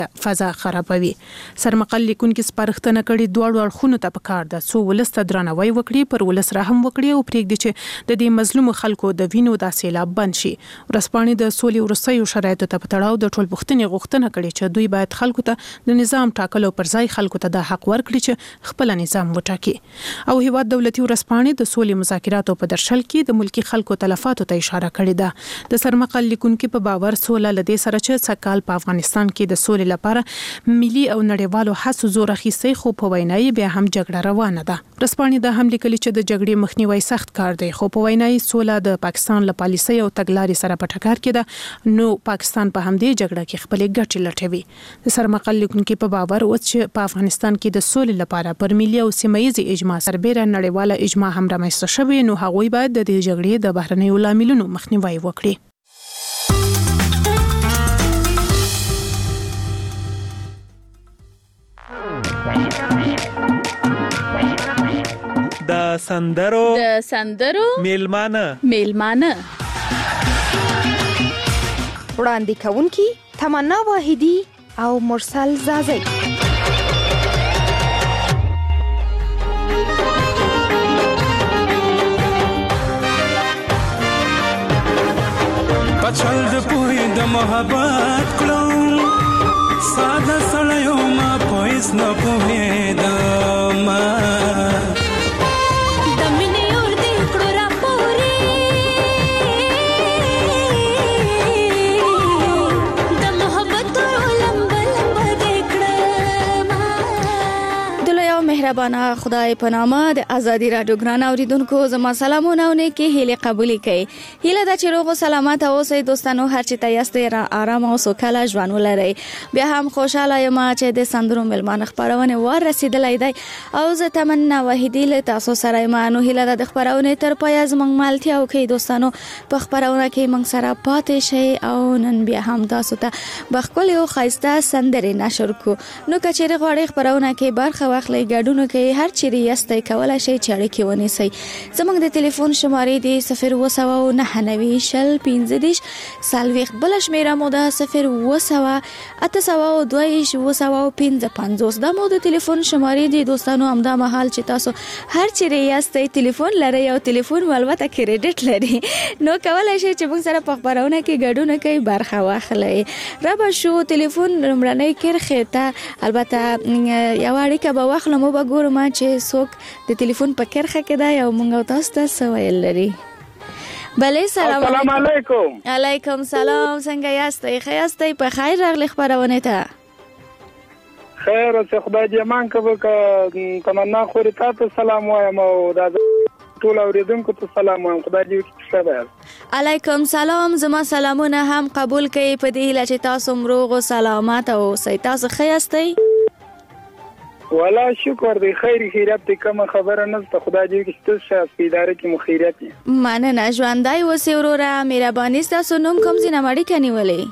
فضا خرابوي. سرمقل لیکونکي سپارښتنه کړې دواړو اړخونو ته پکار ده څو ولس ته درناوی وکړي، پر ولس رحم وکړي او پرېږدي چې د دې مظلوم خلکو د وینو د سیلاب بند شي. ورځپاڼې د سولې وروستیو شرایطو ته په تړاو د ټولپوښتنې غوښتنه کړې چې دوی باید خلکو ته د نظام ټاکلو پر ځای خلکو ته د حق ورکړي چې خپل نظام وټاکي. او هیواد دولتي ورځپاڼې د سولې مذاکراتو په درشل کې د ملکی خلکو تلفاتو ته اشاره کړې ده. د سرمقل لیکونکي په باور سوله لدې سره چې سکهال په افغانستان کې د سولې لپاره ملي او نړیوالو هڅو زور اخیستی، خو په وینای بیا هم جګړه روانه ده. ورځپاڼې د هم لیکلي چې د جګړې مخنیوي سخت کار دی، خو په وینای سوله د پاکستان له پالیسۍ او تګلارې سره په ټکر کې ده، نو پاکستان په همدې جګړه کې خپلې ګټې لټوي. د سرمقل لیکونکي په باور اوس چې په افغانستان کې د سولې لپاره پر ملي او سیمه ییزې اجماع سربېره نړیواله اجماع هم رامنځته شوې، نو هغوی باید د دې جګړې د بهرنیو لاملونو مخنیوي وکړي. د سندرو میلمانه وړاندې کوونکي تمنا واحدی او مرسل زازی. پچھل د پوی د محبت کلو ساده سړیو ما پویس نه پوهېدم د مینې اور دې کړو راپورې د محبت لمبه لمبه دې کړم. د لوی او مهربانه خدای په نامه د ازادي راډیو ګران اوریدونکو زما سلامونه او نیکې هیلې قبول کړئ. هیله ده چې روغ او سلامت اوسئ دوستانو، هر چې تاسو ته آرام او سوکاله ژوند ولرئ. بیا هم خوشاله یم چې د سندرو ملمانه خبرونه ور رسیدلای دی او زه تمنا واحدی له تاسو سره یم. نو هیله ده د خبرونه تر پای زموږ مالتیا او کې دوستانو په خبرونه کې موږ سره پاتې شئ او نن بیا هم تاسو ته بخکل او خاصه سندرې نشر کو. نو کچېره غواړئ خبرونه کې برخه واخلئ، ګډون کې هر چیرې یاستئ کولای شئ چې اړیکې ونیسئ. زموږ د ټلیفون شمارې دی 0 9 شل 15 سالويخ بل شمیره مو ده 0 802 15 دا مو د ټلیفون شمارې دی دوستانو. همدا مهال چې تاسو هر چیرې یاستئ ټلیفون لرئ او ټلیفون ولوته کریډټ لري، نو کولای شئ چې موږ سره په خبرونه کې ګډون کوي، برخه واخلئ. را به شو ټلیفون لمړنۍ کرخه ته البته یو اړیکه به واخلم او به ګورم چې څوک د ټلیفون په کرخه کې دی او موږ تاسو ته سوال لري. بله سلام علیکم. علیکم سلام، څنګه یاستئ؟ ښه یاستئ؟ په خیر راغلی خبرونه ته. خیر اوسه، خدای دې امان کوي. تمنا خوري تاسو سلام وایم او دا ټول اوریدونکو ته سلام وایم. خدای دې ښه وي. علیکم سلام، زما سلامونه هم قبول کړئ په دې هیله چې تاسو روغ او سلامت اوسئ. تاسو ښه یاستئ؟ والا شکر دی، خیر خیرات دی، کوم خبره نشته. خدای دې کې ستاسو په اداره کې مخیرات دي. مننه، ژوندای اوسئ وروره. مهرباني ستاسو نوم کوم ځای نه مړی کنيولې؟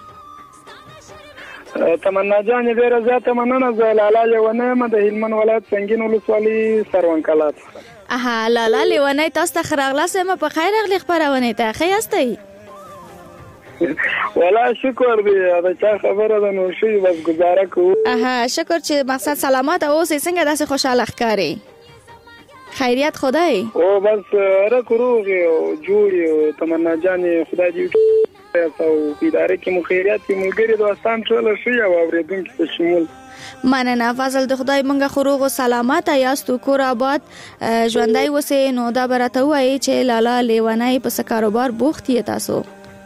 تمنا جان ډیره زیاته مننه. زه لالا لیونه د هلمند ولایت سنگین ولسوالي سروان کلات. اها، لالا لیونه تاسو ته خراغلاس ما په خیر راغلی خبرونه ته. ښه یاستئ؟ والا شکر دی، دا چا خبره ده نو شي بس گزاره کوو. اها، شکر چې مقصد سلامت اوسئ. څنګه داسې خوشاله ښکارئ؟ خیریت خدای او بس راکروږي او جوړي او تمنا جان خدای دې او اداره کې مو خیریت کې ملګری دوستان ټول شي او اوریدونکو ته شمول. مننه فضل د خدای مونږه خروغ او سلامت یاستو، کور آباد ژوندۍ اوسئ. نو دا برته وایي چې لالا لیونی په کاروبار بوخت یې تاسو؟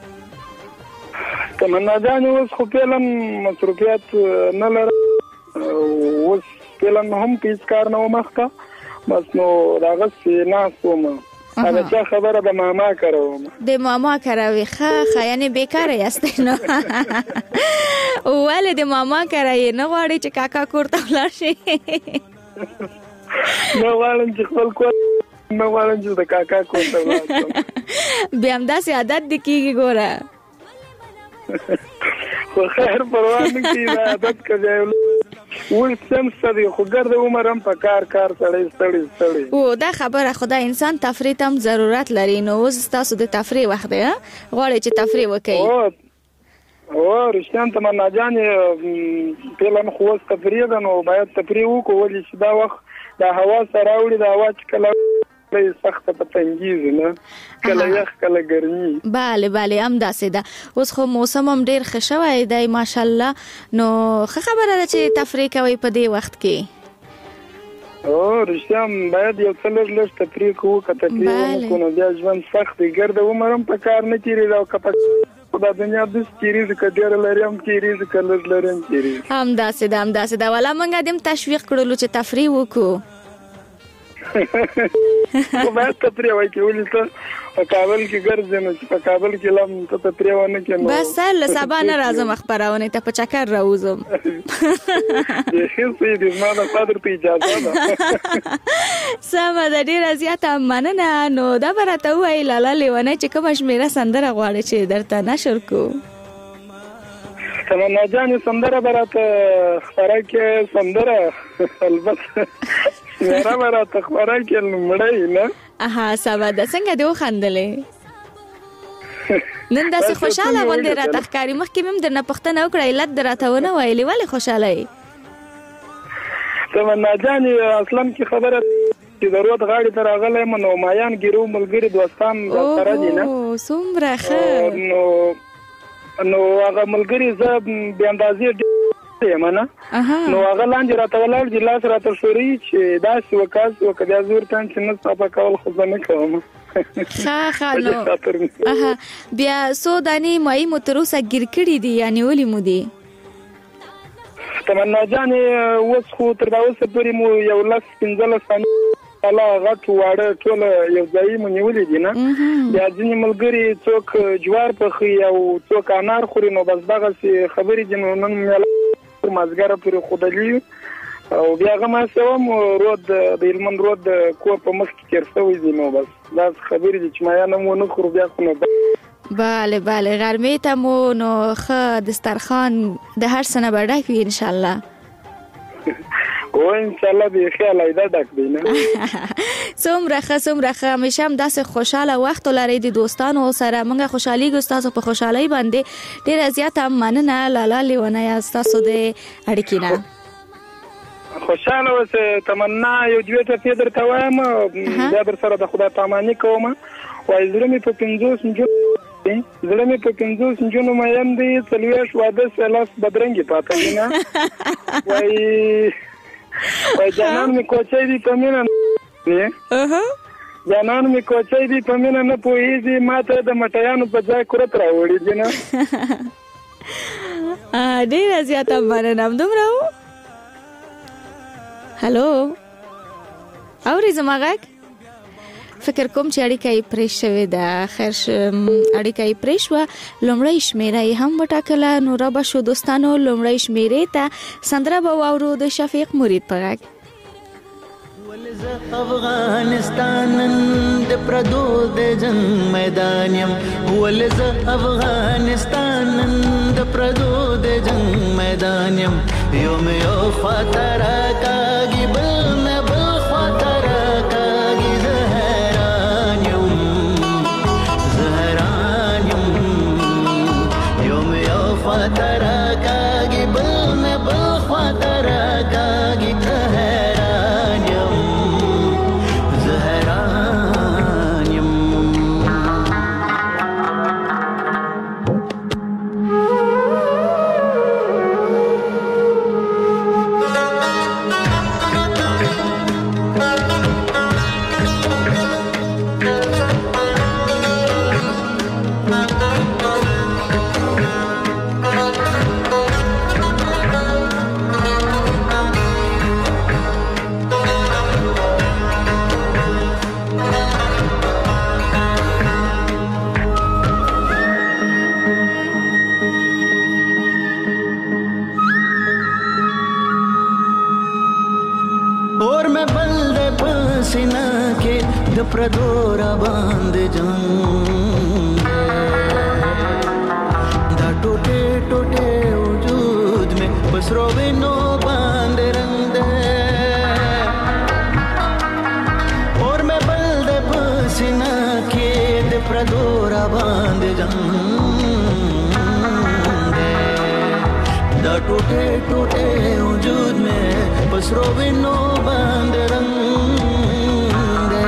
تمنا جان اوس خو پیلن مصروفیات نه لرم، اوس پیلن هم هیڅ کار نه ومخته، بس نو راغسې ناست وم. هغه چا خبره د ماما کروم. د ماما کروي؟ ښه یعنی بیکاره یاستئ نو. ولې د ماما کروي؟ نه غواړئ چې کاکا کور ته ولاړ شي؟ نه غواړم چې خپل کور، نه غواړم چې د کاکا کور ته ولاړ شم. بیا همداسې عادت دې کېږي ګوره. خو خیر پروا نه کېږي، عادت که ځای اوس سم ستړی خو ګرد عمر هم په کار سړی ستړی. او دا خبره خدا انسان تفریح هم ضرورت لري. نو اوس تاسو د تفریح وخت دی، غواړئ چې تفریح وکړئ؟ او رښتیا تمنا جان پلان خو اوس تفریح ده نو باید تفریح وکړو ولې چې دا وخت د هوا سره راوړي د هوا چې کله سخت په تنګیز نه کله یخ کله ګرمي. bale هم داسې ده. اوس خو موسم هم ډیر ښه شوی دی ماشاءالله. نو ښه خبره ده چې تفریح کوي په دې وخت کې. او رښتیا باید یو څه لږ تفریح کوو که تفریح ونکړو نو بیا ژوند سخت دی. ګرده عمر هم په کار نه تېرېږي او که په دا دنیا داسې تېرېږي که ډېره لرې هم تېرېږي که لږ لرې هم تېرېږي. همداسې ده والا موږ دې هم تشویق کړلو چې تفریح وکړو. خو باید تفریح وکړي ولې ته په کابل کې ګرځې نو چې په کابل کې لا ته تفریح ونه کړې نو بس سر له سبا نه راځم خپرونې ته په چکر راوځم. ښه دې زما د صدر ته اجازه ده. سمه ده ډېره زیاته مننه. نو دا به راته ووایي لالا لیونۍ چې کومه شمېره سندره غواړې چې درته نشر کړو؟ تمنا جانې سندره به راته خپره کړې. سندره البته شمېره به راته خپره کړې لومړی نه. سبا ده څنګه دې وخندلې؟ نن داسې خوشحاله غوندې راته ښکاري. مخکې مې هم درنه پوښتنه وکړه علت دې راته ونه ویلې ولې خوشحاله یې؟ تمنا جانې اصلا کې خبره چې د رود غاړې ته راغلی یم نو مایان ګیرو ملګري دوستان راسره دي نه. څومره ښه. نو هغه ملګري زه بې اندازې یم نه. نو هغه لاندې راته ولاړ دي لاس راته ښوري چې داسې وکاس وکه بیا زه ورته چې نه صفه کول خو زه نه کوم. ښه نو بیا څو دانې مایي مو تر اوسه ګیر کړي دي یا نیولې مو دي؟ تمنا جانې اوس خو تر دا اوسه پورې مو 15 الله غټ واړه ټول یو ځای مو نیولې دي نه. بیا ځینې ملګري څوک جوار پخوي او څوک انار خوري نو بس دغسې خبرې دي. نو نن مازګره پورې ښودلي او بیا هغه ما سوم رود د هلمند رود د کور په مخ کې تېر شوی دي نو بس داسې خبرې دي چې مایان هم ونه خورو بیا خو نو بله غرمې ته مو نو ښه دسترخوان د هر څه نه به ډک وي انشاءالله. او انشاءالله بیخي علیده ډک دی نه. څومره ښه همیشه هم داسې خوشحاله وخت ولرئ د دوستانو سره. موږ خوشحالېږو ستاسو په خوشحالۍ باندې. ډېره زیاته مننه لالا لیونۍ ستاسو د اړیکې نه. خوشحاله اوسئ. تمنا یو دوې ټپې درته وایم بیا در سره د خدای پاماني کوم. وایي زړه مې په 50 نجونو مین دی 40 واده سلاس بدرنګې پاته دي نه. وایي جانان مې کوچی دی په مینه جانان مې کوچی دی په مینه نه پوهېږي ما ته د مټیانو په ځای کورت راوړي دي نه. ډېره زیاته مننه. همدومره و. هلو اورې زما غږ؟ فکر کوم چې اړیکه یې پرې شوې ده. خیر اړیکه یې پرې شوه. لومړی شمېره یې هم وټاکله. نو را به شو دوستانو لومړی شمېرې ته سندره به واورو د شفیق مرید په غږ. افغانستان د پردو د جنگ میدان یم. ولزه افغانستان د پردو د جنگ میدان یم. یو مې یو خواته راکاږي بل مې بل خواته راکاږي. زه حیران یم یو مې یو خواته راکاږي بل مې بل خواته راکاږي. پردو را باندې جنگ دا ټوټه ټوټه وجود میں پسرو وینو باندې رنگ دے. اور میں بل دے پسینا کې د پردو را باندې جنگ टूटे टूटे वजूद में पसरो विनो बंद रंग दे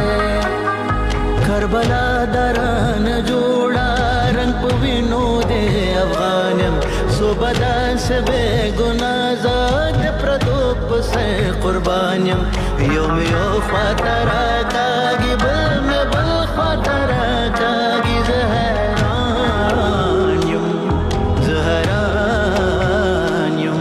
करबला दरान जोड़ा रंग पविनो दे अफगानम सुबदा से बेगुनाजाद प्रदोप से कुर्बानियम योम यो फातरा कागी बल में बल फातरा कागी जहरानियम जहरानियम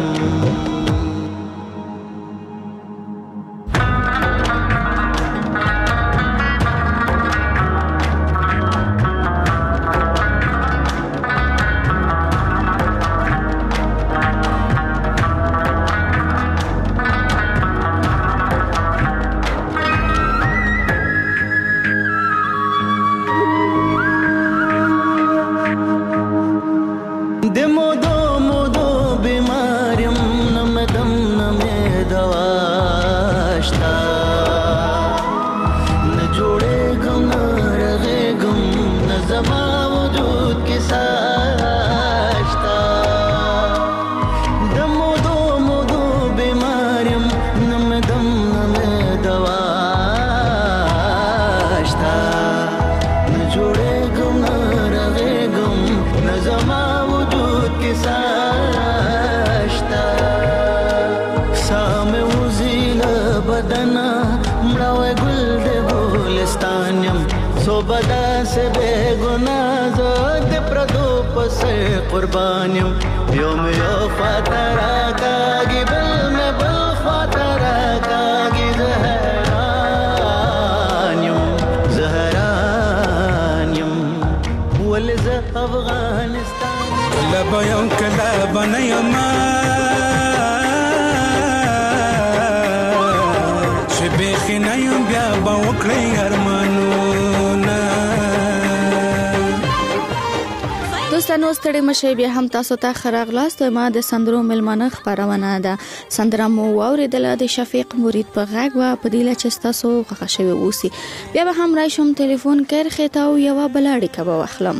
बदा से बेगुनाज़ प्रदोप से कुर्बानियम योम यो फातरा कागी बल में बल फातरा कागी जहरानियम जहरानियम वलज़ अफगानिस्तान लबयों कला बनयमा शबेख नयम बिया बवकले अरमानो دوستانو ستړي مشه بیا هم تاسو ته خراغلاست ما د سندرو ملمانه خبرونه ده سندره مو اوریدل د شفیق مرید په غږ و په دیله چې تاسو غوښه شوی اوسي بیا به هم راشم ټلیفون کړ خته او یو بلاړی کبه واخلم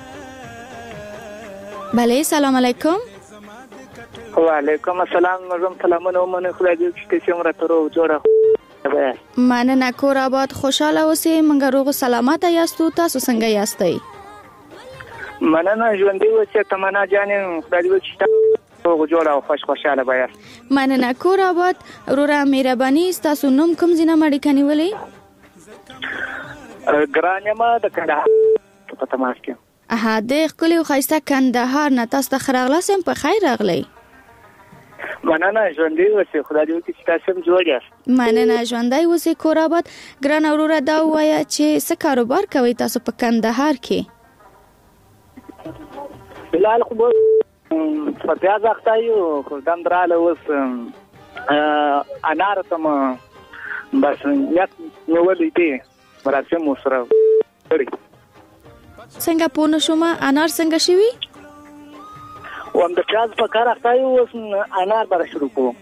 بله سلام علیکم وعلیکم السلام نظم سلامونه ومنه خدای دې چې څومره تر جوړه مننه کور آباد خوشاله اوسئ منګه روغ سلامت یاستو تاسو څنګه یاستئ مننه ژوندۍ اوسئ تمنا جانې خدای دې چې تاسو جوړه او خوشاله بیا مننه کور آباد ورور مهرباني تاسو نوم کوم زینه مړی کنيولې ګرانما د کندهار په تماس کې د خپل خایسته کندهار نه تاسو ته خراغلاسم په خیر راغلی مننه ژوندۍ اوسئ خدای دې چې تاسو جوړ یاست مننه ژوندۍ اوسئ کور آباد ګران ورور دا وایا چې څه کاروبار کوي تاسو په کندهار کې بلال خو په پیاز اختایو کوم دراله وس انار تم بس نیت نو ولې دې مراسم سره څنګه پونه شوم انار څنګه شوی وم د پیاز په کار اختایو وس انار بار شروع کوم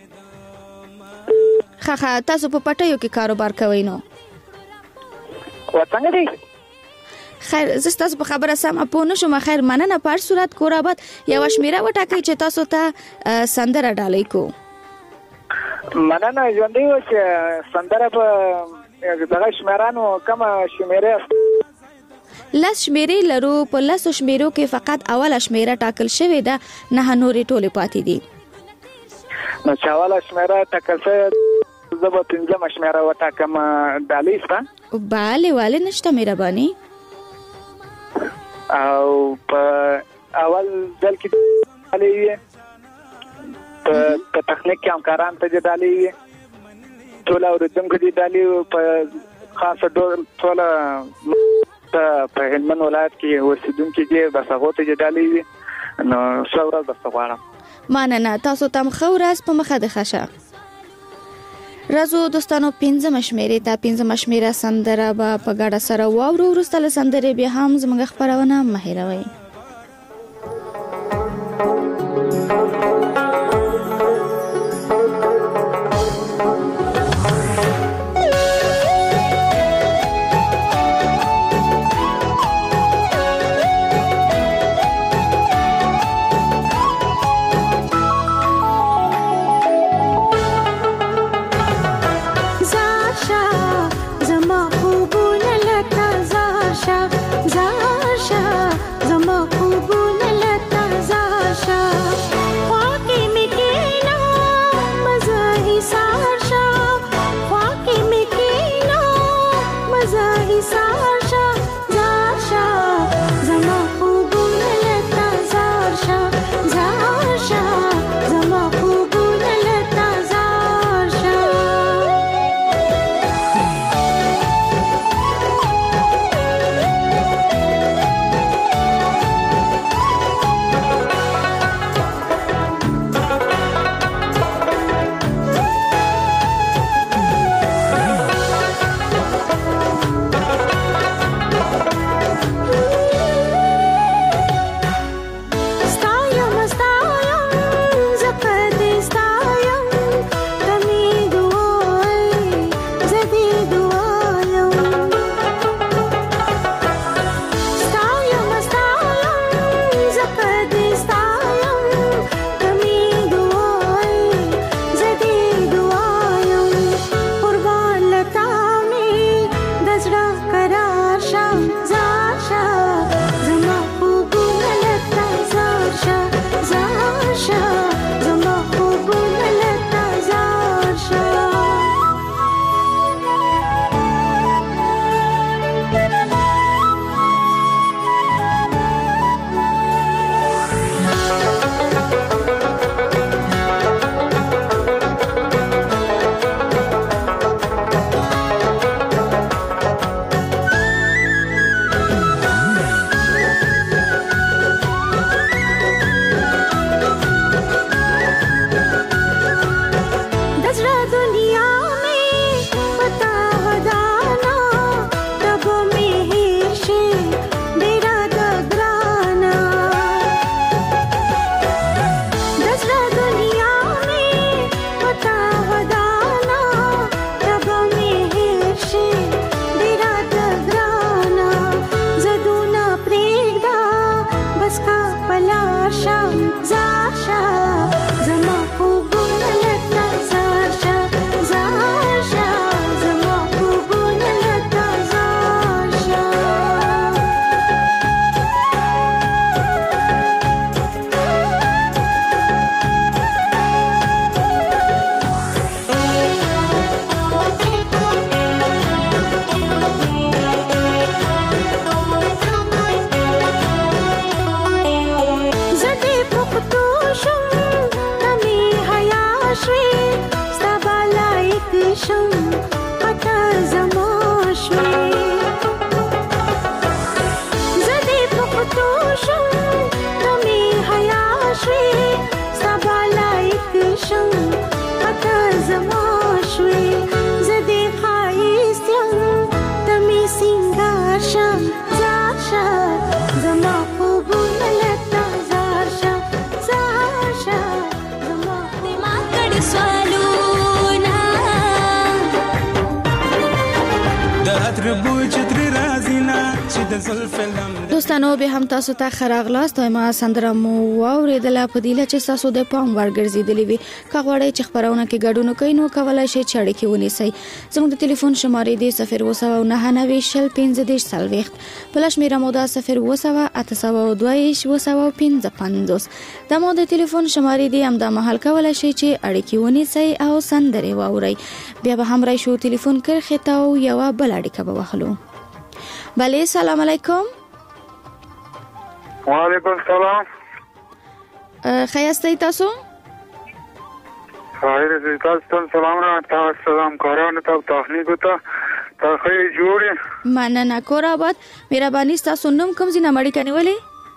خخه تاسو په پټیو کې کاروبار کوئ نو وڅنګه دی خیر زستاسو په خبره سم اپونه شوم خیر مننه په صورت کورابت یو شمیره وټاکئ چې تاسو ته سندره ډالۍ کو مننه ژوندۍ اوسئ سندره په دغه شمیرانو کوم شمیره لس شمیرې لرو په لس شمیرو کې فقط اوله شمیره ټاکل شوې ده نه نورې ټولې پاتې دي نو چې اوله شمیره ټاکل شوې زه به پنځمه شمیره وټاکم ډالۍ شته بله والې نشته مهرباني او په اول ځل کې ډالۍ په تخنیک کې همکاران ته ډالۍ ټول اوریدونکو دي ډالۍ په خاصه ډول ټول په هلمند ولایت کې اوسیدونکو دي بس هغه ته ډالۍ نو څو ورځې درته غواړم مننه تاسو تم خو ورځ په مخه د خشه رازو دوستانو 15 مشمیره ته 15 مشمیره سندره به په ګډه سره واورو ورسته سندره به هم زموږ خبرونه مهیروي شوي ستا بالایک شم پتا زما شوي زدې پختو شم تمي حیا شوي ستا بالایک شم پتا زما شوي زدې خایست یم تمي سنگار شم زار شم زما خوبونه لتا زار شم زار شم زما ما کړ سوالونه د عطر بوی چې ترې راځي نه چې د زلفې لمده دوستانو به هم تاسو ته خراغلاست ما سندره مو واوریدله په دیله چې تاسو د پام ورګرځیدلی وي که غواړئ چې خبرونه کې ګډون وکړئ نو کولای شئ چې اړیکې ونیسئ زموږ د ټلیفون شمارې دی 02990 بل شمیره مو ده 02802 د مو د ټلیفون شمارې دی هم د محل کولای شئ چې اړیکې ونیسئ او سندرې واورئ بیا به هم راشو ټلیفون کرخې ته او یو بل اړیکه به واخلو بله سلام علیکم وعلیکم السلام خیاسته تاسو خیر دې تاسو ته سلام نه تاسو سلام کارانو ته تخنیک ته تخې جوړې مننه کور آباد مهرباني تاسو نوم کوم ځای نه مړی کنيولې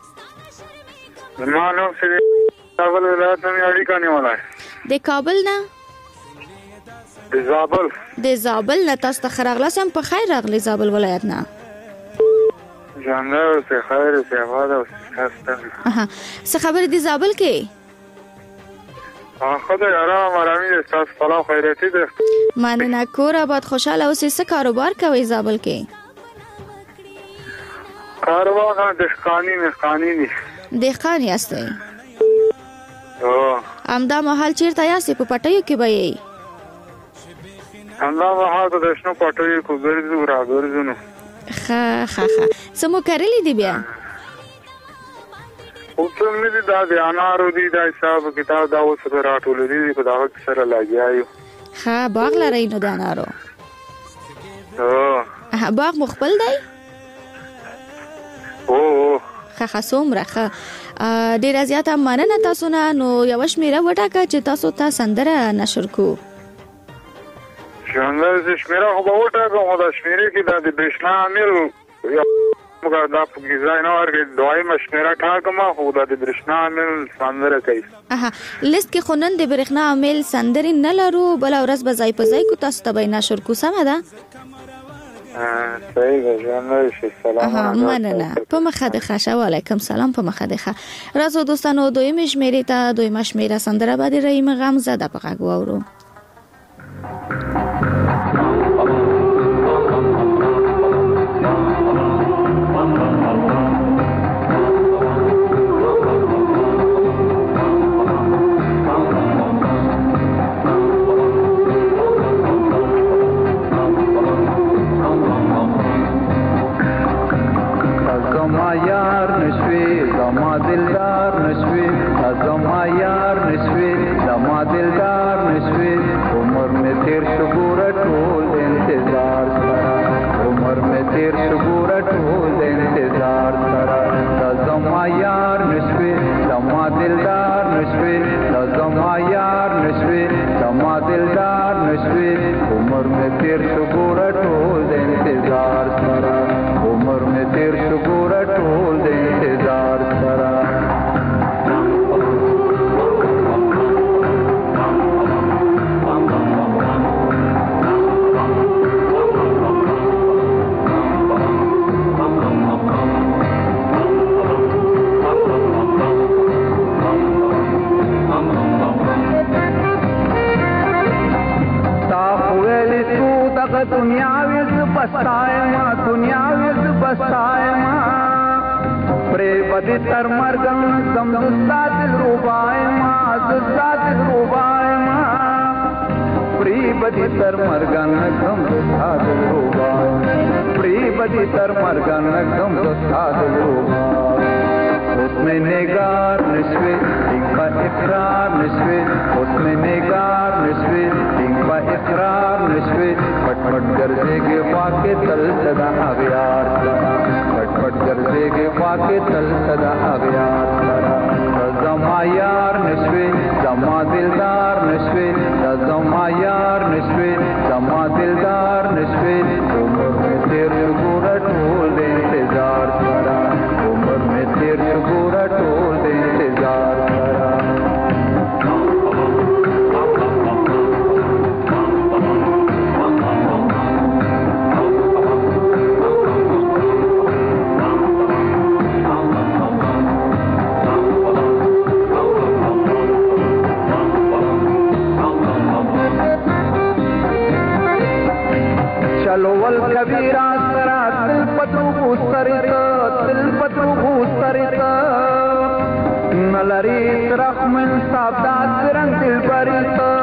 ما نوم سره کابل ولایت نه اړی کنيولای د کابل نه د زابل نه تاسو ته خراغلاسم په خیر راغلی زابل ولایت نه جانه سه خیر سه واده تاسو څه خبر دي زابل کې خدای آرامي تاسو فلاح خیرتي ده مننه کور آباد خوشاله اوسئ څه کاروبار کوي زابل کې کاروبار دهقانی دهقان یاستئ امدا محل چیرته یاستئ په پټیو کې به یې امدا محل د شنو پټیو کو ګرځو راګرځو نو ښه سمو کړلې دی بیا او څه مې دا د انارو دی دا حساب کتاب دا اوس راټول دي په دا وخت سره لګیایو ښه باغ لري نو د انارو باغ مخبل دی ښه څومره ښه ډېر زیاته مننه تاسو نه نو یو شمیره وټاکه چې تاسو ته سندره نشر کو څنګه چې شمیره خو به وټاکه خو دا شمیره کې د برېښنا عامل موږ دا په ځای نه ورګې دوی مشمیره ټاکم خو د برېښنا عامل سندره کوي لیست کې خو نن د برېښنا عامل سندرې نه لرو بل ورځ به ځای په ځای کو تاسو ته به نشر کو سمه ده صحیح ده جانه شي سلام مننه په مخه د ښه وعلیکم سلام په مخه د ښه راځو دوستانو دویمه شمیرې ته دویمه شمیره سندره باندې رحیم غم زده په غږ واورو زما یار نشوي زما دلدار نشوي زما دلدار نشوي عمر میں تیر ګورا ټول د انتظار سره عمر میں تیر ګورا ټول د انتظار سره چلو والکبیرہ سرا تل پتو بوستریتا نلری رحم انصاف دات رنگ دل بریتا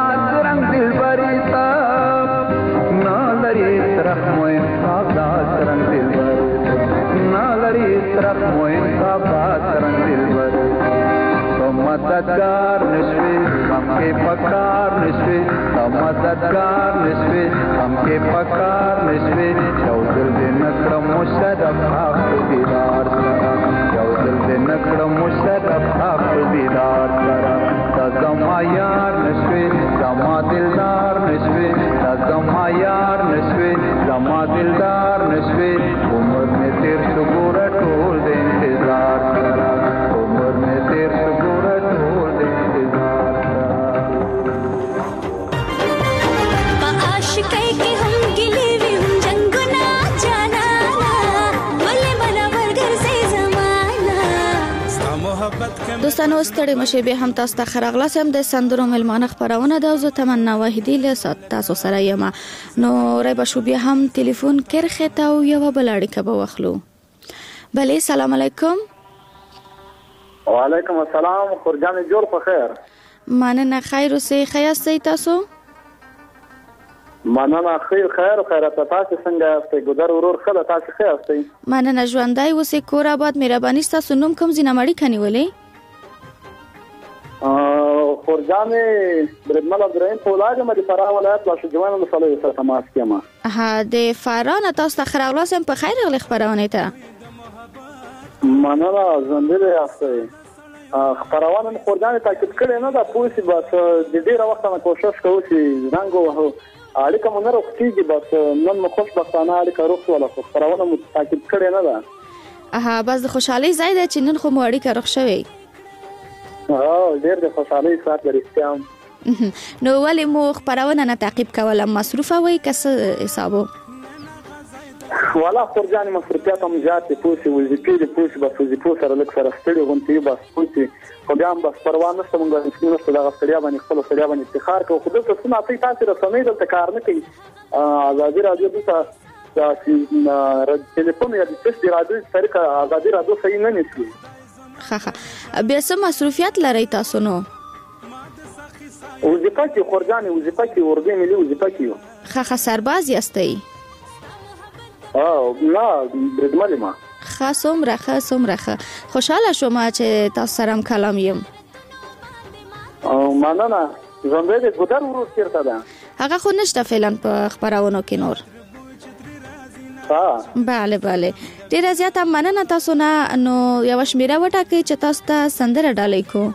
نلری رحم انصاف دات رنگ دل بریتا مددگار نشوي हम के पकार नशवे मददगार नशवे हम के पकार नशवे चौदल दिन क्रम मुशरफ आप दीदार करा चौदल दिन क्रम मुशरफ आप दीदार करा तजमा यार नशवे जमा दिलदार नशवे तजमा यार नशवे जमा दिलदार नशवे उम्र में तेर सुगुरा टोल दे इंतजार करा उम्र में तेर सुगुरा टोल दे इंतजार करा आशिकै के हम गिले वे हम जंगना जाना बोले बना बर्गर से जमाना دوستانو ستړي مشه به هم تاسو ته خراغلاس هم د سندرو ملمانه خبرونه د اوزو تمنا واحدی له تاسو سره یم نو رای بشو بیا هم ټلیفون کرخه تا او یو بلاړی کبه واخلو بله سلام علیکم وعلیکم السلام خورجان جوړ په خیر مننه خیر اوسې خیاستئ تاسو مننه خیر تاسو څنګه یاستئ ګودر ورور خله تاسو ښه یاستئ مننه ژوندۍ اوسې کور آباد مهرباني تاسو نوم کوم ځینه مړی کنیولې خورجان برمل ابراهیم فولاد مې فراه ولایت لاشه جوان له صلی سره تماس کیما ها د فراه تاسو ته خراغلاس هم په خیر غل خبرونه ته مننه ژوندۍ یاستئ خبرونه خورجان تاکید کړي نه دا پوسی بس د ډیر وخت نه کوشش کوو چې رنګ وهو اړیکه مونږ راوختیږي بس نن مو خوشبختانه اړیکه روغ ولا خو خبرونه مو تاکید کړي نه ده بس د خوشحالي ځای دی چې نن خو مو اړیکه روغ شوی ډیر د خوشحالي سات لريستم نو ولې مو خبرونه نه تعقیب کوله مصروفه وای کس حسابو والا خورجان مصروفیات هم زیات پوسی وظیفې پوسی بس وظیفو سره لک سره ستړي غونتی بس پوسی خو بیا هم بس پروا نشته مونږ د سپینو دغه ستړیا باندې خپل ستړیا باندې افتخار کوو خو دلته څه ناڅي تاسو رسنۍ دلته کار نه کوي ازادي رادیو دلته ټلیفون یا د تست رادیو طریقه ازادي رادیو صحیح نه نشي ښه بیا څه مصروفیات لرئ تاسو نو وظیفه کې خورجان وظیفه کې ورګې ملي وظیفه کې ښه سرباز یاستئ نه برېدملې ما څومره خوشاله شوم چې تاسو سره کلام یم مننه ژوندۍ د ګودر ورور چیرته ده هغه خو نشته فعلا په خبرونو کې نور بله ډیره زیاته مننه تاسو نه نو یو شمیره وټاکئ چې تاسو ته سندره ډالۍ کو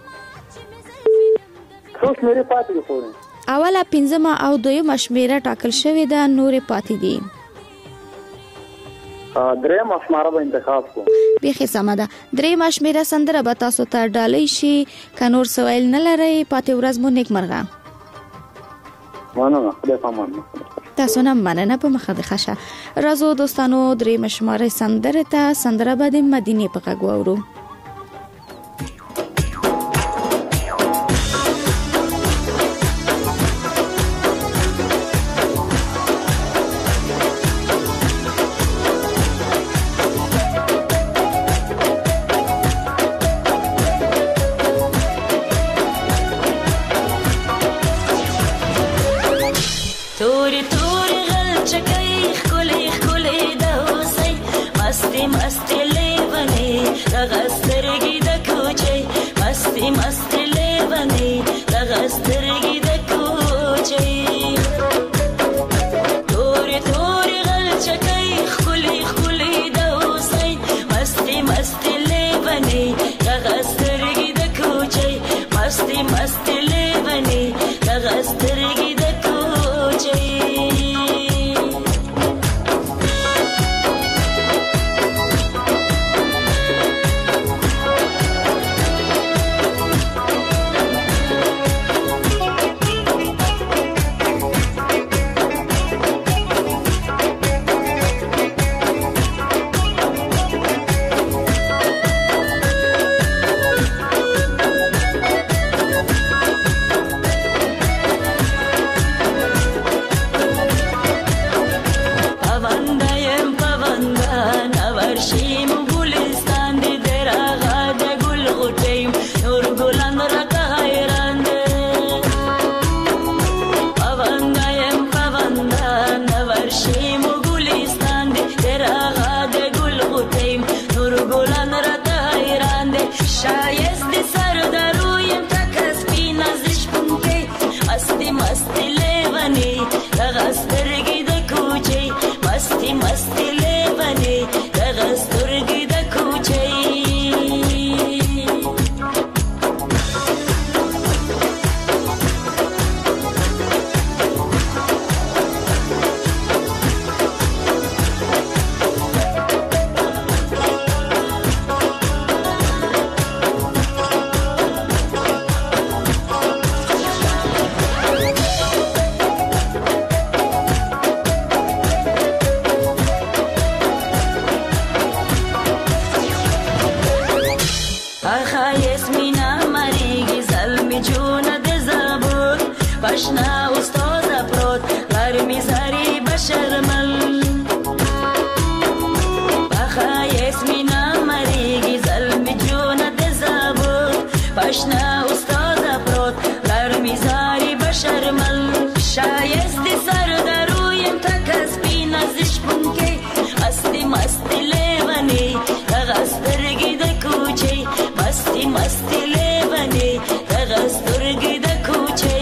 څو شمیرې پاتې دي اوله 5 او 2 شمیره ټاکل شوې ده نورې پاتې دي دریم اشماره به انتخاب کو بیخي سمه ده دریم اشماره سندره به تاسو ته ډالۍ شي که نور سوال نه لرئ پاتې ورځ مو نیکمرغه مننه خدای پامان تاسو نه مننه په مخه ده ښه راځو دوستانو دریم اشماره سندره ته سندره به د مدینې په غږ واورو मस्ती मस्ती ले बने दगा स्तरगी द कोचे مستی لیونی دغه سترګې د کوچۍ مستی مستی لیونی دغه سترګې د کوچۍ پشنا استاد پروت غیر میزاری بشرمل بخای اسمینا مریگی ظلم جون دزابود پشنا استاد پروت غیر میزاری بشرمل شایست سر درویم تکس بی نزش بونکه استی مستی لیونی دغسترگی د کوچی مستی مستی لیونی دغسترگی د کوچی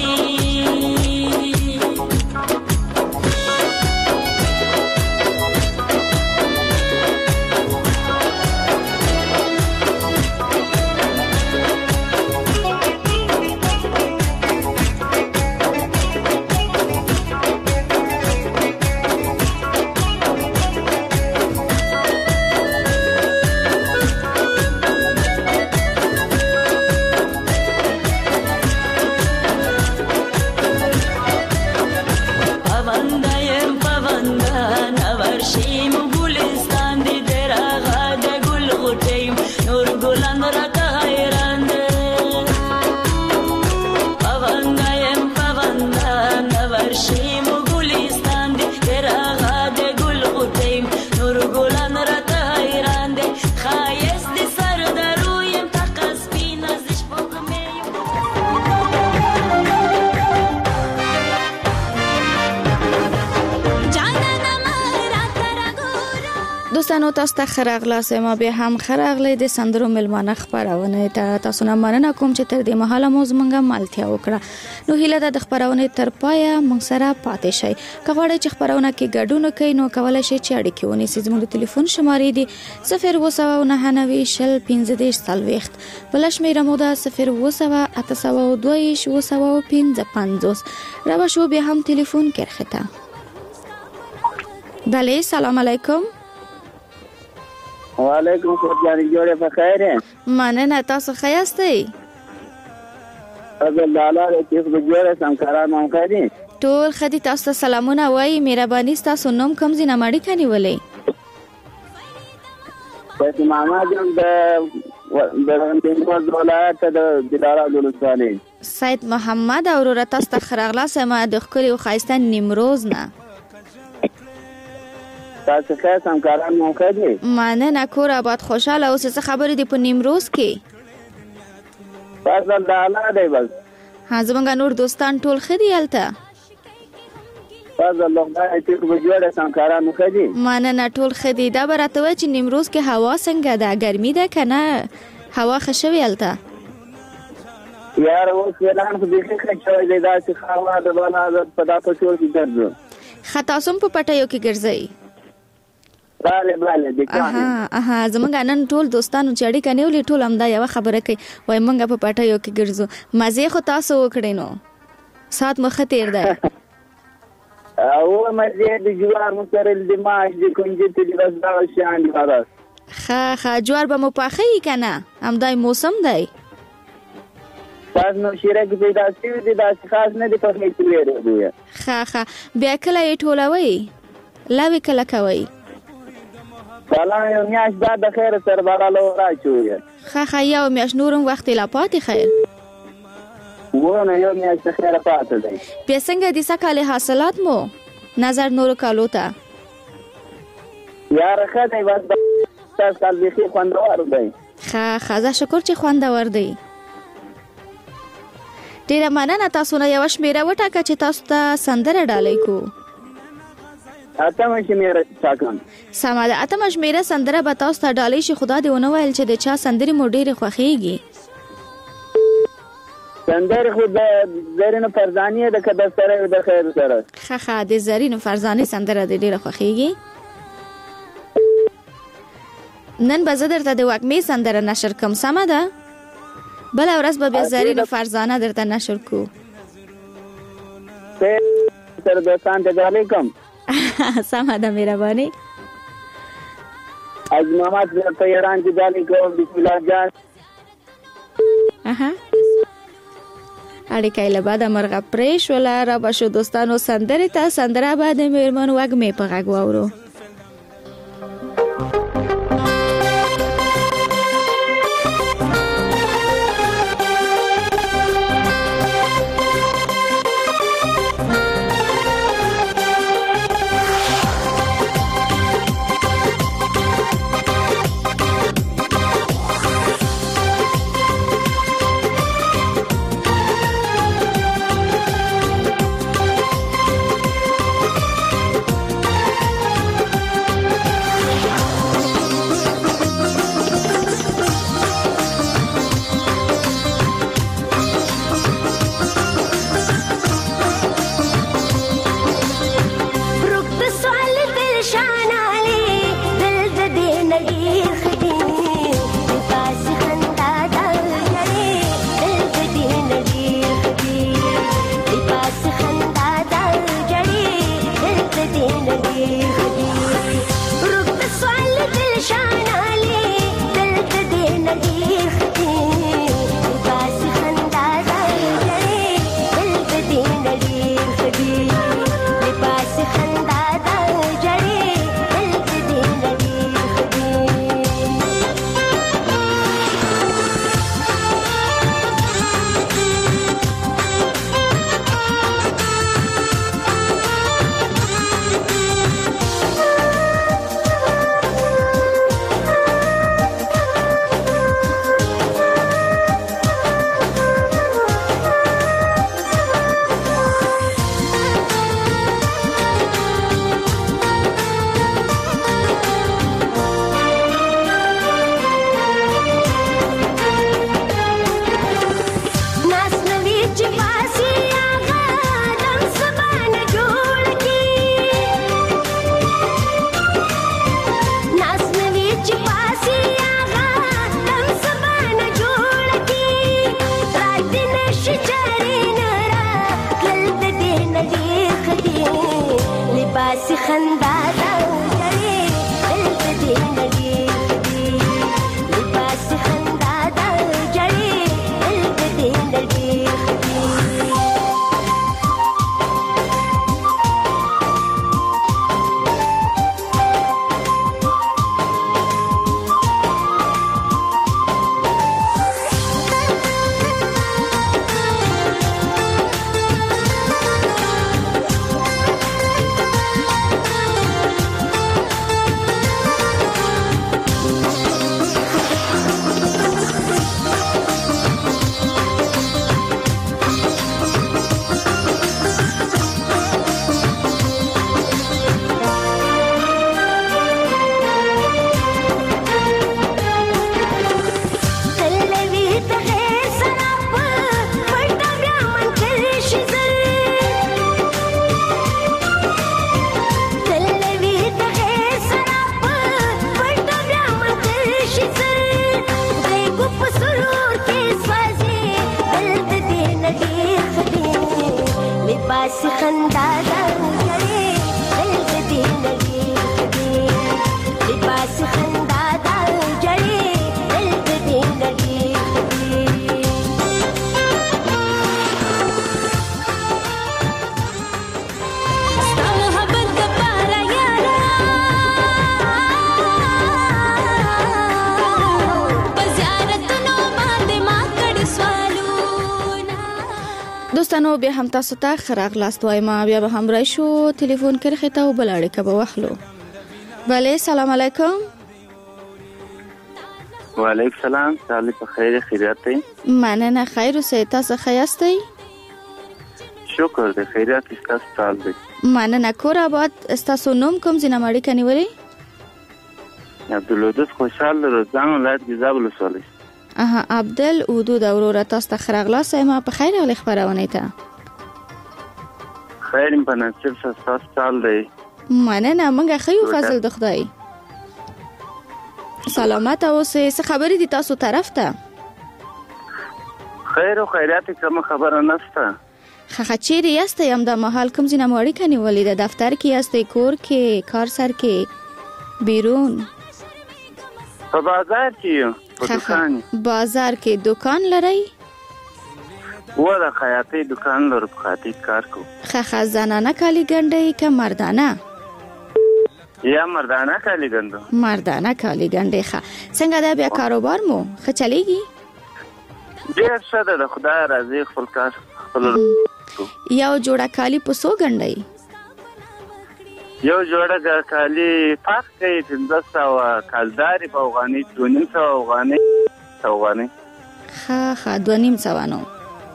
دوستانو تاسو ته خراغلاس ما به هم خراغله د سندرو ملمانه خبرونه ته تاسو نه مننه کوم چې تر دې مهاله مو زمونږه مالتیا وکړه نو هیله ده د خبرونه تر پایا مونږ سره پاتې شئ کغواړئ چې خبرونه کې ګډون وکړئ نو کولای شئ چې اړیکې ونیسئ زموږ ټلیفون شمارې دي 0299015 بل شمېره مو ده 0808822 را شو به هم ټلیفون کرخته بله سلام علیکم وعلیکم السلام جوړه په خیره مننه تاسو ښه یاستئ اګه لاله چې په جوړه سم کارانو کوي ټول خدي تاسو ته سلامونه وای مهرباني تاسو نوم کوم ځای نماړي کني ولې په ماما جام د ولایت د دلاره ولسوالۍ سید محمد اورور تاسو ته خراغلا سم د خکري او خایسته نیمروز نه تاسو ښه سم کارانو کوي مننه کور آباد خوشاله اوس څه خبرې دی په نیمروز کې تاسو لاله دی بس ها زمونږ نور دوستان ټول خدي الته تاسو الله دې په جوړه سم کارانو کوي مننه ټول خدي دا برته و چې نیمروز کې هوا څنګه ده ګرمي ده کنه هوا خشوي الته یار اوس اعلان په دې کې شوی دی دا چې هوا د بالا په تاسو کې ګرځي خطا سم په پټیو کې ګرځي bale د کانه زمونږ نن ټول دوستانو چې اړیکه نیولې ټول همدا یو خبره کوي وای مونږ په پټیو کې ګرځو مزه خو تاسو وکړئ نو سات مخ تیر ده او مزه د جوار مسرل د ماش د کنجت د وزدا شان خلاص خا جوار به مو پاخی کنه همدای موسم دی تاسو نو شیره کې پیدا شوی دی دا خاص نه دی په هیڅ لري خا بیا کله ټولوي لاوي کله کوي سلام یو میاش بعد د خیر سره بالا راچوي خا یو میاش نورم وخت لا پاتې خیر ونه یو میاش خیر پاتې دی بیا څنګه دي سکاله حاصلات مو نظر نور کالو ته یار خدای بس تاسو کال به خوندور دی خا شکر چې خوندور دی ډیره مننه تاسو نه یو شمیره وټاکه چې تاسو ته سندره ډالۍ کو اتمه شمیره ټاکم سماده اتمه شمیره سندره به تاسو ته ډالۍ شي خدا دې ونه ویل چې د چا سندري مو ډیره خوخيږي سندره خو د زرینو فرزاني د کده سره د خیر سره خخه د زرینو فرزاني سندره د ډیره خوخیږي. نن به زه درته د وږمې سندره نشر کوم، سمه ده؟ بله ورځ به بیا زرینو فرزانه درته نشر کو. سر دوستان ته علیکم. سمه ده، مهرباني. از محمد په ایران کې دالي کوم. بسم الله جان. اړیکه له بعد مرغه پریش ولا را بشو دوستانو سندره ته سندره بعد میرمن وږمې په غږ واورو. دوستانو بیا هم تاسو ته خراغلاست وایم، بیا به هم راشو تلیفون کرخه ته او بل اړیکه به واخلو. بله سلام علیکم. وعلیکم سلام. سلام په خیر خیریت دی؟ مننه خیر اوسئ. تاسو ښه یاستئ؟ شکر دی خیریت تاسو حال دی؟ مننه. کور آباد. تاسو نوم کوم ځای نه اړیکه نیولې؟ عبدالودود خوشحال روزان ولایت ګیزاب ولسوالۍ. عبدل ودود وروره تاسو ته ښه راغلاست ما په خیر راغلی خپرونې ته. خیر په نصیب ستاسو چال دی. مننه موږ ښه یو فضل د خدای. سلامت اوسئ. څه خبرې دي تاسو طرف ته؟ خیر او خیرات کوم خبره نشته. خخه چیرې یاستئ همدا مهال کوم ځای نه مو اړیکه نیولې ده؟ دفتر کې یاستئ، کور کې، کار سر کې، بیرون؟ په بازار کې یو. په دکان. بازار کې دکان لرئ؟ ولا خیاطۍ دکان لرو، په خاطر کار کوو. خخه زنانه کالي ګنډئ که مردانه؟ یا مردانه کالي ګنډو. مردانه کالي ګنډئ. ښه څنګه ده بیا کاروبار مو ښه چلیږي؟ ډېر ښه ده، د خدای راضي خپل کار خپل. یو جوړه کالي په څو ګنډئ؟ یو جوړه کالي فرق کوي 1500 کالداري په افغاني 2500 افغاني ښه 2500 نو.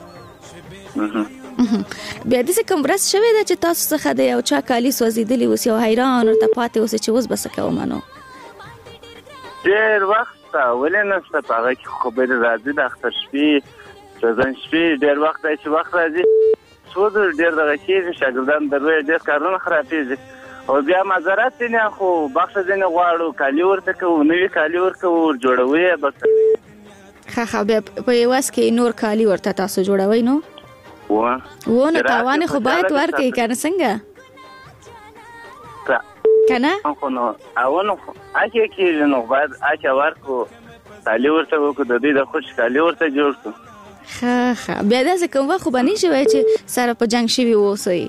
بیا داسې کوم ورځ شوې ده چې تاسو څخه د یو چا کالي سوځېدلي اوس یو حیران ورته پاتې اوسئ چې اوس به څه کومه نو؟ ډېر وخت ولې نشته په هغه کې خبرې راځي د اختر شپې سزن شپې ډېر وخت دی چې وخت راځي څو ډېر دغه کېږي شاګردان دروي ډېر کارونه خرابېږي او بیا معذرت ځینې خو بخښه ځینې غواړو کالي ورته کوو نوي کالي ورکوو جوړوو یې بس. ښه بیا په یوه کې نور کالي ورته تاسو جوړوئ نو؟ نو تاوان خو باید ورکړئ که نه څنګه؟ که نه؟ نو اونو اکې کېږي نو باید اکې ورکړو کالي ورته وکړو د دوی د خوش کالي ورته جوړ کړو. ښه بیا داسې کوم وخت خو به نه شي وایي چې سره په جنګ شوي واوسئ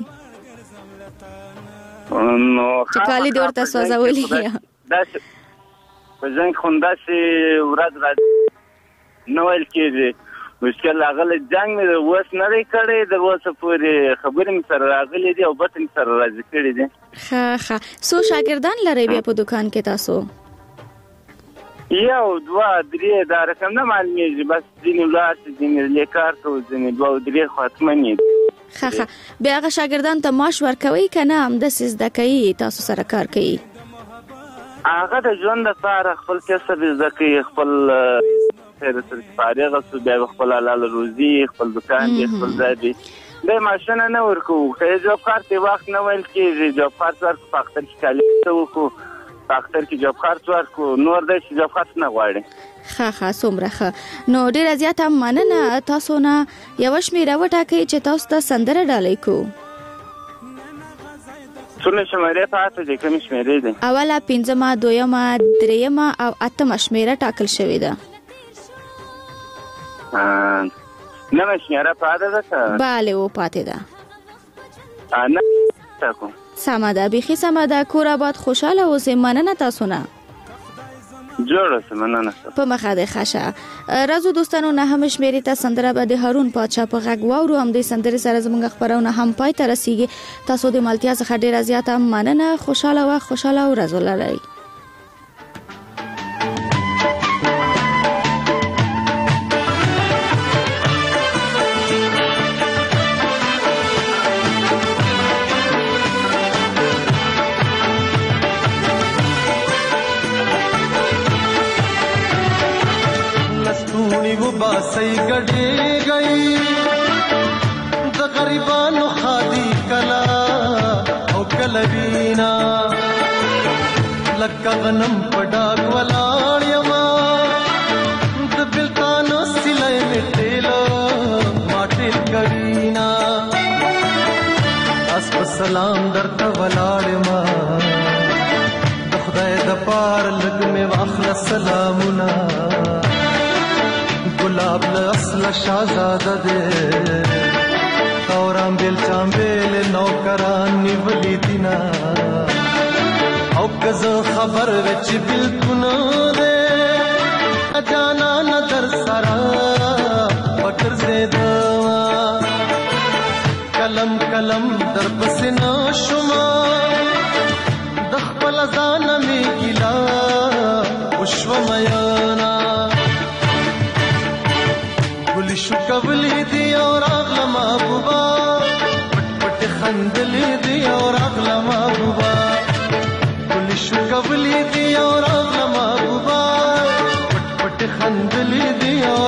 چې کالي دې ورته سوځولي داسې په جنګ خو داسې ورځ راځي نه ویل کېږي مشکل راغلی جنګ مې اوس نه دی کړی د اوسه پورې خبرې مې سره راغلي دي او بس مې سره راضي کړي دي. ښه څو شاګردان لرئ بیا په دکان کې تاسو؟ یو دوه درې دا رقم نه معلومیږي بس ځینې ولاړ شي ځینې لیکار کوو ځینې دوه او درې خو حتمنې دي. ښه بیا هغه شاګردانو ته معاش ورکوئ که نه همداسې زده کوي تاسو سره کار کوي؟ هغه د ژوند لپاره خپل کسب زده کوي خپل فارغ شو بیا خپل حلال روزي خپل دکان دی خپل ځای دی د ماشین نه ورکوو که جاب کار ته وخت نه ویل کېږي جاب کار ورکو په اختر کې کالي وکړو په اختر کې جاب کار ورکو نور دی چې جاب کار نه غواړي. ښه څومره ښه نو ډېره زیاته مننه تاسو نه یوه شمېره وټاکئ چې تاسو ته سندره ډالۍ کوو. څومره شمېرې پاتې دي کومې شمېرې دي؟ اوله 5مه 2مه 3مه او 8مه شمېره ټاکل شوې ده. نوې شمېره پاتې ده که؟ بله و پاتې ده. نه ټاکو. سمه ده بیخي سمه ده کور آباد خوشحاله اوسئ. مننه تاسو نه. جوړ اوسئ مننه. په مخه دې ښه شه. راځو دوستانو نهمه شمېرې ته سندره به د هارون پادشاه په غږ واورو. همدې سندرې سره زموږ خپرونه هم پای ته رسیږي. تاسو د ملتیا څخه ډېره زیاته مننه. خوشحاله وخت خوشحاله ورځ ولرئ. बासई गढ़े गई द गरीबानो खादी कला ओ कलवीना लक्का गनम पडाग वलाड़ियमा द बिल्तानो सिलाई मिटेलो माटिल कवीना अस्प सलाम दरता वलाड़ियमा द खुदाय द पार लग में वाखला सलामुना गुलाब असल शाहजादा दे औरांबेल चांबेल नौकरान निवली दिना औ गज़ो खबर विच बिल्कुल दे अजाना नजर सरा बकर से दवा कलम कलम दर्ब से न शुमा दखपल जान में गिला उश्वमयाना شکولی دی اور اغلا محبوبا پٹ پٹ خندلی دی اور اغلا محبوبا کلی شکولی دی اور اغلا محبوبا پٹ پٹ خندلی دی اور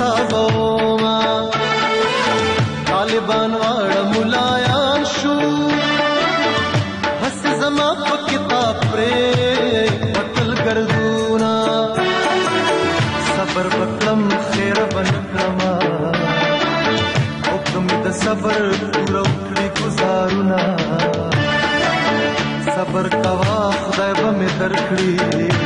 حسابوما طالبان واړه ملایان شو هس زما په کتاب پرې قتل ګرځونا صبر وکړم خیر بنکړما حکم د صبر پورا وکړي گزارونه صبر کوا خدای به مې درکړي